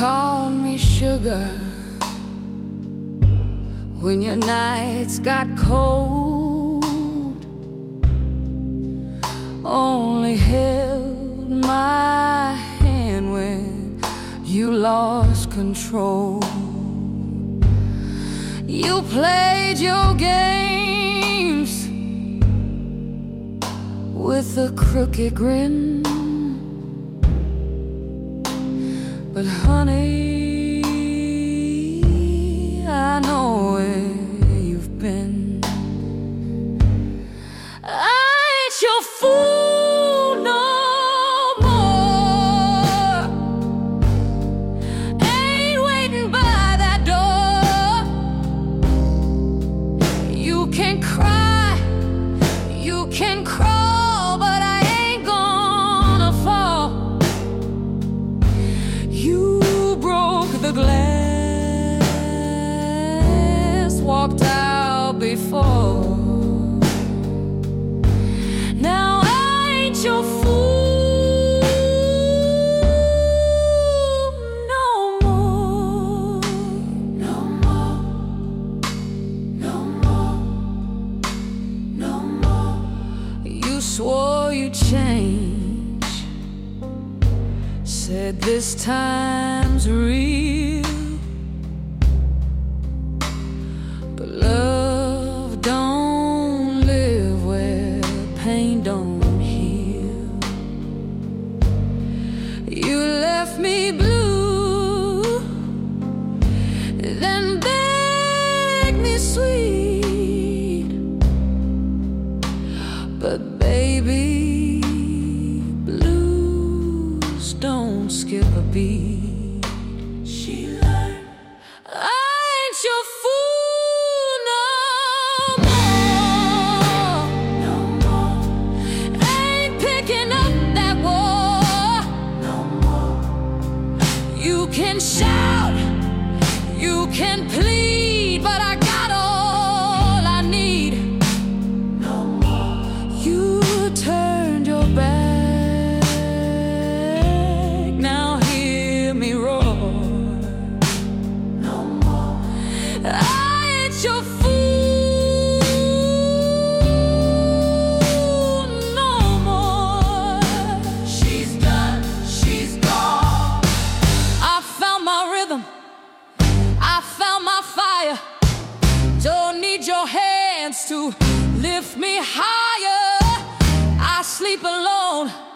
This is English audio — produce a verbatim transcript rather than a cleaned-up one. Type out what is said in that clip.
called me sugar when your nights got cold. Only held my hand when you lost control. You played your games with a crooked grin, but honey, I know where you've been. I ain't your fool no more. Ain't waiting by that door. You can cry, you can crawl, but I ain't gonna fall. You broke the glass, walked out before. Now I ain't your fool no more. No more, no more, no more. You swore you'd change, said this time's real, but love don't live where pain don't heal. You left me blue, then begged me sweet, but baby, blues don't skip a beat. She learned I ain't your fool no more. No more. Ain't picking up that war. No more. You can shout, you can plead, but I got all I need. No more. You turned your back, now hear me roar. No more. I ain't your fool no more. She's done, she's gone. I found my rhythm, I found my fire. Don't need your hands to lift me higher. I sleep alone.